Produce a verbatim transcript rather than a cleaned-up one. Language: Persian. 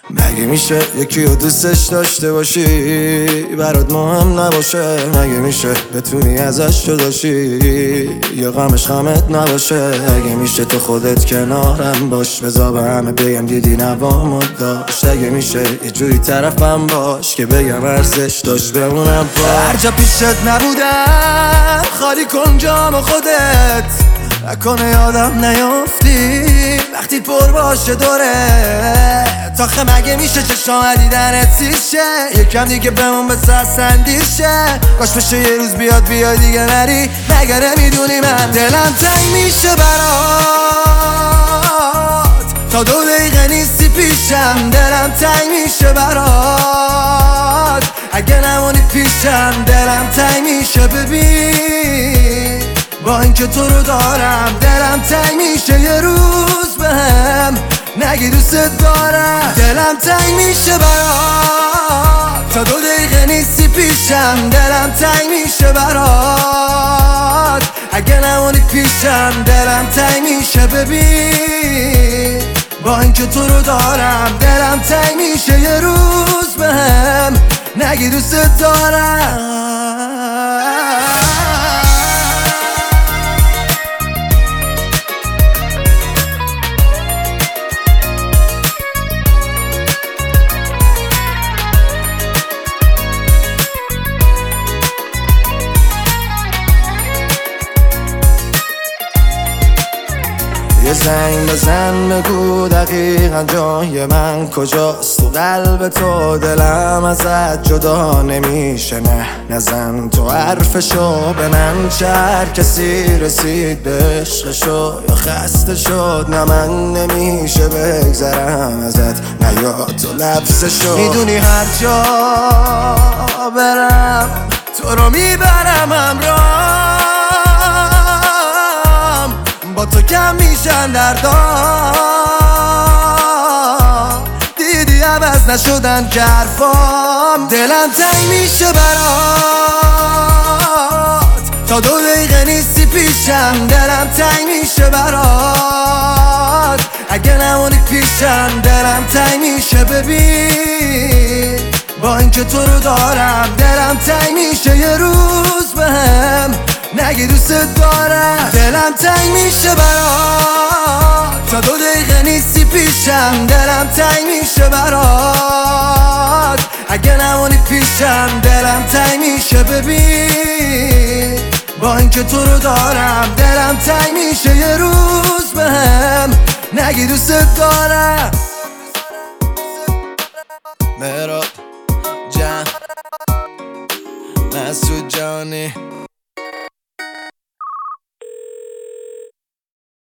مگه میشه یکی رو دوستش داشته باشی برات مهم نباشه؟ مگه میشه بتونی ازش جداشی یا غمش غمت نباشه؟ مگه میشه تو خودت کنارم باش بذار به همه بگم دیدی نوامو داشت؟ مگه میشه یه جوری طرفم باش که بگم ارزش داشت بمونم پا هر جا پیشت نبودم خالی کن جام خودت نکنه یادم نیافتی وقتی پر باشه دوره تاخه مگه میشه چشام دیدنت سیشه یکم دیگه بمون به سرسندیشه کاش بشه یه روز بیاد بیای دیگه نری مگه نمیدونی من دلم تنگ میشه برات تا دو دقیقه نیستی پیشم دلم تنگ میشه برات اگه نمونی پیشم دلم تنگ میشه ببین با اینکه تو رو دارم دلم تنگ میشه یه روز بهم نگی دوست دارم دلم تنگ میشه برات تا دو دقیقه نیستی پیشم دلم تنگ میشه برات اگه نمونی پیشم دلم تنگ میشه ببین با اینکه تو رو دارم دلم تنگ میشه یه روز بهم نگی دوست دارم یه زنگ بزن بگو دقیقا جای من کجاست تو قلب تو دلم ازت جدا نمیشه نه نزن تو حرفشو به من چه هر کسی رسید به عشقشو یا خسته شد نه من نمیشه بگذرم ازت نه یا تو لبسشو میدونی هر جا برم تو رو میبرم همراه با تو کم میشن دردام دیدی عوض نشدن که حرفام دلم تنگ میشه برات تا دو دقیقه نیستی پیشم دلم تنگ میشه برات اگه نمونی پیشم دلم تنگ میشه ببین با اینکه تو رو دارم دلم تنگ میشه یه روز بهم نگی دوست دارم دلم تنگ میشه برات تا دو دقیقه نیستی پیشم دلم تنگ میشه برات اگه نمونی پیشم دلم تنگ میشه ببین با اینکه تو رو دارم دلم تنگ میشه یه روز بهم نگی دوست دارم مهراب جان مسعود جانی